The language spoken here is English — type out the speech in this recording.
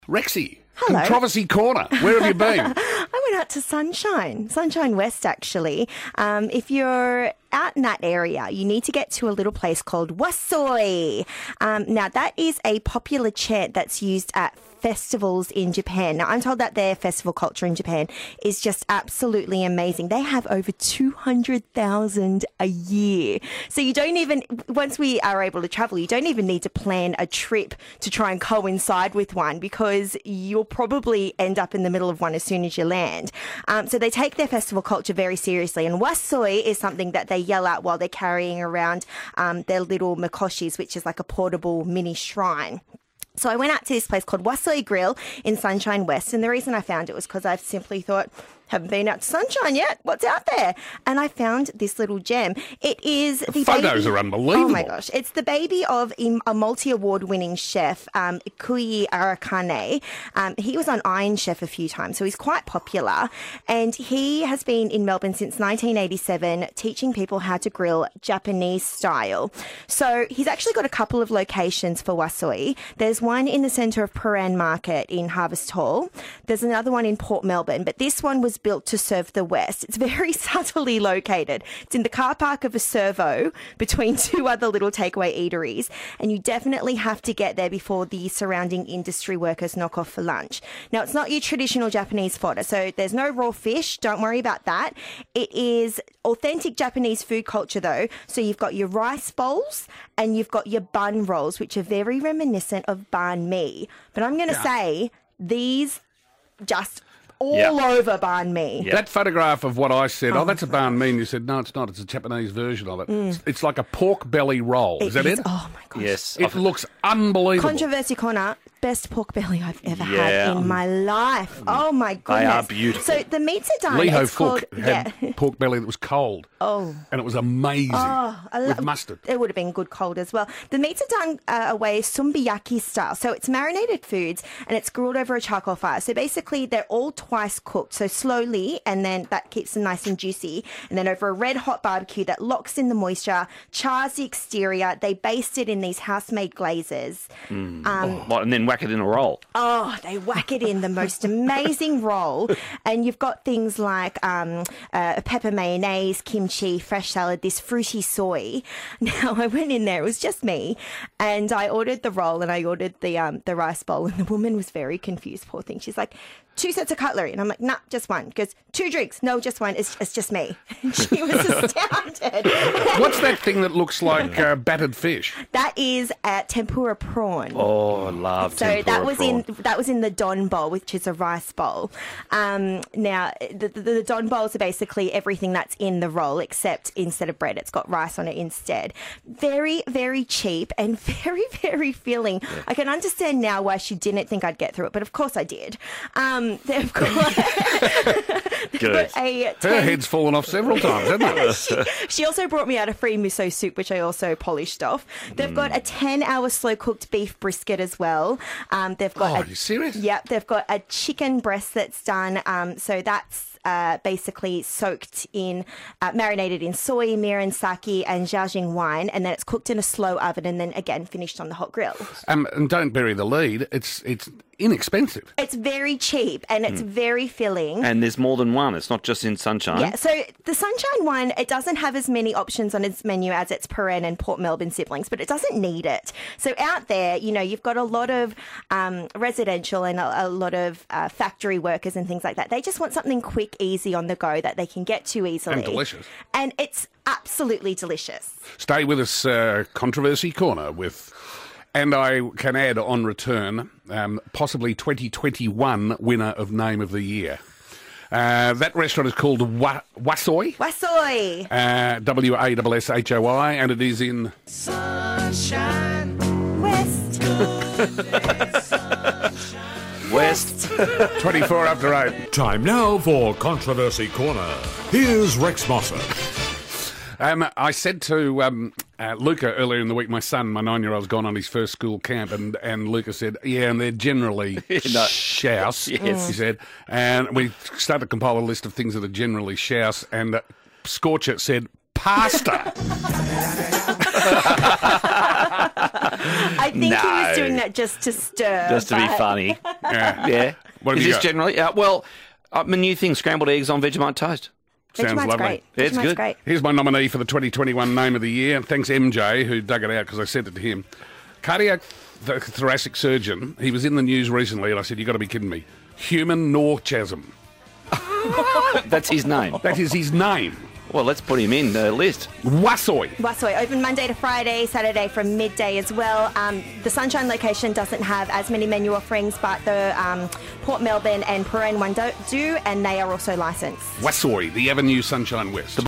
Rexy, Hello. Controversy Corner. Where have you been? I went out to Sunshine West, actually. If you're out in that area, you need to get to a little place called Wasoi. Now, that is a popular chant that's used at festivals in Japan. Now, I'm told that their festival culture in Japan is just absolutely amazing. They have over 200,000 a year. So you don't even, once we are able to travel, you don't even need to plan a trip to try and coincide with one, because you'll probably end up in the middle of one as soon as you land. So they take their festival culture very seriously, and wasoi is something that they yell out while they're carrying around their little mikoshis, which is like a portable mini shrine. So I went out to this place called Wasoi Grill in Sunshine West, and the reason I found it was because I simply thought, haven't been out to Sunshine yet. What's out there? And I found this little gem. It is the photos baby. are unbelievable. Oh my gosh. It's the baby of a multi-award winning chef, Kui Arakane. He was on Iron Chef a few times, so he's quite popular. And he has been in Melbourne since 1987, teaching people how to grill Japanese style. So he's actually got a couple of locations for wasoi. There's one in the centre of Paran Market in Harvest Hall. There's another one in Port Melbourne, but this one was built to serve the West. It's very subtly located. It's in the car park of a servo between two other little takeaway eateries, and you definitely have to get there before the surrounding industry workers knock off for lunch. Now, it's not your traditional Japanese fodder, so there's no raw fish. Don't worry about that. It is authentic Japanese food culture, though. So you've got your rice bowls and you've got your bun rolls, which are very reminiscent of banh mi. But I'm going to say these just all over banh mi. That photograph of what I said, that's a banh mi, and you said, no, it's not. It's a Japanese version of it. It's like a pork belly roll. Is that it? Oh, my gosh. Yes. It looks unbelievable. Controversy Corner, best pork belly I've ever had in my life. Oh, my goodness. They are beautiful. So the meats are done. Leho it's called, Fook had pork belly that was cold. Oh. And it was amazing with mustard. It would have been good cold as well. The meats are done away sumbiyaki style. So it's marinated foods and it's grilled over a charcoal fire. So basically they're all twice cooked. So slowly, and then that keeps them nice and juicy. And then over a red hot barbecue that locks in the moisture, chars the exterior. They baste it in these house-made glazes. And then whack it in a roll. Oh, they whack it in the most amazing roll. And you've got things like pepper mayonnaise, kimchi, fresh salad, this fruity soy. Now, I went in there, it was just me, and I ordered the roll and I ordered the rice bowl, and the woman was very confused, poor thing. She's like, 2 sets of cutlery. And I'm like, nah, just one. She goes, 2 drinks. No, just one. It's just me. And she was astounded. What's that thing that looks like battered fish? That is tempura prawn. Oh, I love tempura prawn. That was in the don bowl, which is a rice bowl. Now, the don bowls are basically everything that's in the roll, except instead of bread, it's got rice on it instead. Very, very cheap and very, very filling. Yeah. I can understand now why she didn't think I'd get through it, but of course I did. They've got, her head's fallen off several times, hasn't it? She also brought me out a free miso soup, which I also polished off. They've got a 10-hour slow-cooked beef brisket as well. They've got are you serious? Yep, they've got a chicken breast that's done. So that's basically soaked in, marinated in soy, mirin, sake, and Jiaojing wine, and then it's cooked in a slow oven, and then again finished on the hot grill. And don't bury the lead. It's inexpensive. It's very cheap and it's very filling. And there's more than one. It's not just in Sunshine. Yeah, so the Sunshine one, it doesn't have as many options on its menu as its Paran and Port Melbourne siblings, but it doesn't need it. So out there, you've got a lot of residential and a lot of factory workers and things like that. They just want something quick, easy on the go that they can get to easily. And delicious. And it's absolutely delicious. Stay with us, Controversy Corner with... And I can add on return, possibly 2021 winner of Name of the Year. That restaurant is called Wasoi. Wasoi. Wasshoi, and it is in... Sunshine West. West. 24 after 8. Time now for Controversy Corner. Here's Rex Mossad. I said to Luca earlier in the week, my son, my 9-year-old's gone on his first school camp, and Luca said, yeah, and they're generally shouse, Yes. he said. And we started to compile a list of things that are generally shouse, and Scorcher said, pasta. I think he was doing that just to stir. Just to be funny. Yeah. What have Is you this got? generally? My new thing, scrambled eggs on Vegemite toast. Sounds Vegemite's lovely. great. It's Vegemite's good. great. Here's my nominee for the 2021 Name of the Year. Thanks, MJ, who dug it out because I sent it to him. Cardiac thoracic surgeon. He was in the news recently, and I said, "You've got to be kidding me." Human Norchasm. That's his name. That is his name. Well, let's put him in the list. Wasoi. Wasoi, open Monday to Friday, Saturday from midday as well. The Sunshine location doesn't have as many menu offerings, but the Port Melbourne and Prahran one do, and they are also licensed. Wasoi, the Avenue Sunshine West.